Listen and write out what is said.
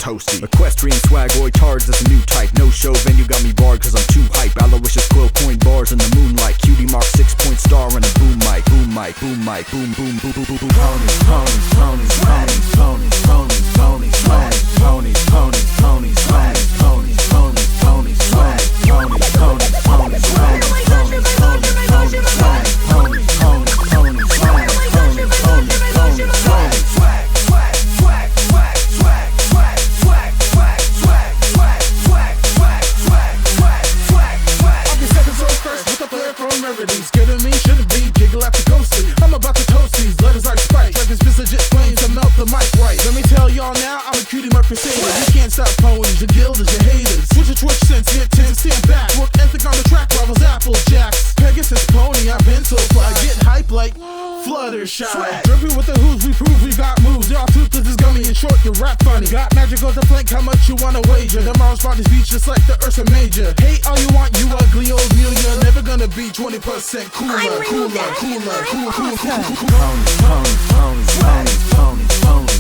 toasty. Equestrian swagoid tards, that's a new type. No show venue got me barred cause I'm too hype. Aloysius quill coin bars in the moonlight. Cutie mark 6-point star and a boom mic. Boom mic, boom mic, boom boom boom boom boom boom. Ponies, ponies, ponies, ponies, ponies, ponies, ponies, ponies, ponies, ponies, ponies, ponies, ponies, ponies, ponies, swag, ponies, ponies, ponies, swag, ponies, ponies, ponies, swag, ponies, ponies, ponies, swag, ponies, ponies, ponies, swag, swag, swag, swag, swag, swag, swag, swag, swag, swag, swag, swag, swag, swag, swag, swag, swag. I'll be second so first with a flair from rarity. Scared of me, shouldn't be, giggle after ghosty. I'm about to toast these letters like Sprite. Like this legit flames to melt the mic right. Let me tell y'all now, I'm a cutie mark crusader. You can't stop ponies, your guild is your haters. Switch your twitch sense, get 10, stand back. Work ethic on the track, rivals Apple Jacks. Pegasus pony, I've been so fly. Get hype like Fluttershy. Dripping with the who's, we prove we got moves. Y'all toothless is gummy, in short, you rap funny. Got magic on the flank, how much you wanna wager? Tomorrow's spot is beach just like the Ursa Major. Hate all you want, you ugly old mule. You're never gonna be 20% cooler, cooler, cooler, cooler, cooler, cooler. Ponies, ponies, ponies, ponies, ponies, ponies.